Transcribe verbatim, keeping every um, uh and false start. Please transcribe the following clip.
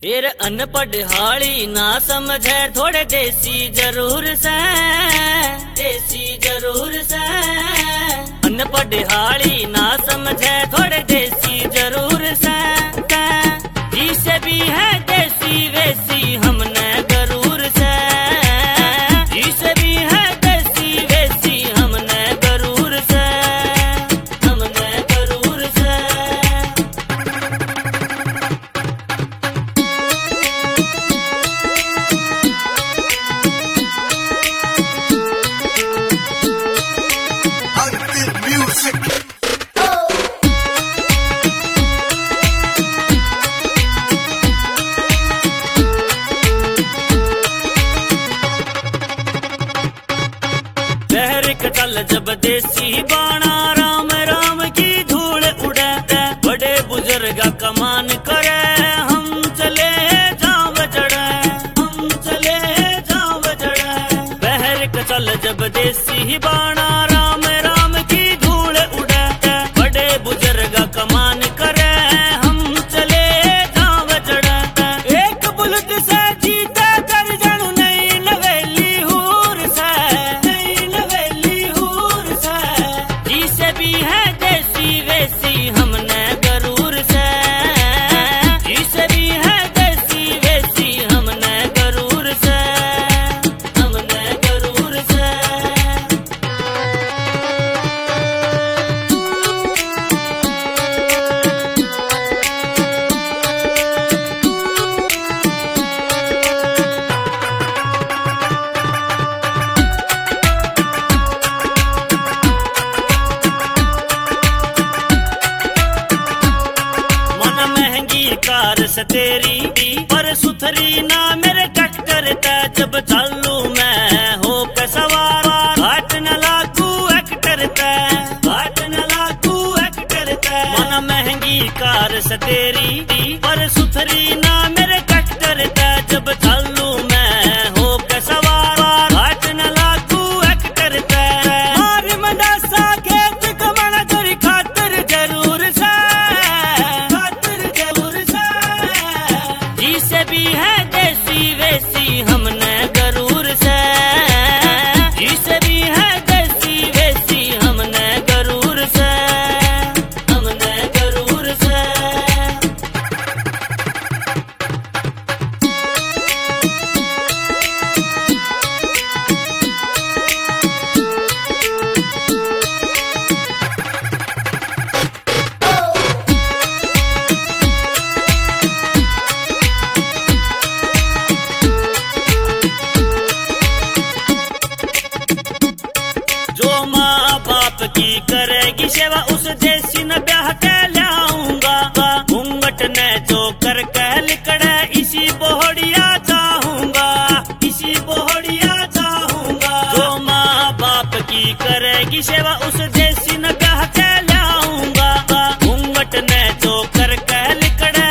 फिर अनपढ़ हाली ना समझे थोड़े देसी जरूर से, देसी जरूर से। अनपढ़ हाली ना समझे थोड़े देसी जरूर से। जिसे भी है देसी वैसी हमने गरूर से, जिसे भी है देसी वैसी हमने गरूर से, हमने गरूर से। चल जब देसी बाणा राम राम की धूल उड़े, बड़े बुजुर्ग कमान करे हम चले जाम जड़े, हम चले जाम जड़े। बहर चल जब देसी बाणा राम राम की धूल उड़े, बड़े बुजुर्ग कमान करे हम चले जाम जड़े। एक बुलट से जीते दर्जन नई नवेली हूर से, जिसे भी है देसी वैसी हमने गरूर से, जिसे भी है देसी वैसी हमने गरूर से, हमने गरूर से। कार से तेरी पर सुथरी ना मेरे ट्रैक्टर ते, जब चालू मैं हो के सवार घाट न लागू एक्टर ते, घाट न लागू एक्टर ते। मन महंगी कार से तेरी पर सुथरी ना मेरे ट्रैक्टर ते, जब चालू मैं हो के सवार घाट न लागू एक्टर ते। मार मदासा खेत कमाना तेरी खातिर जरूर से, जिसे भी है देसी वैसी हमने गरूर से, जिसे भी है देसी वैसी हमने गरूर से, हमने गरूर से। जो माँ बाप की करेगी सेवा उस देसी न ब्याह के लाऊंगा। घूंघट ने जो कर कह लिकड़े इसी बोहड़िया चाहूंगा, इसी बोहड़िया चाहूंगा। जो माँ बाप की करेगी सेवा उस देसी न ब्याह के लाऊंगा। घूंघट ने जो कर कह लिकड़े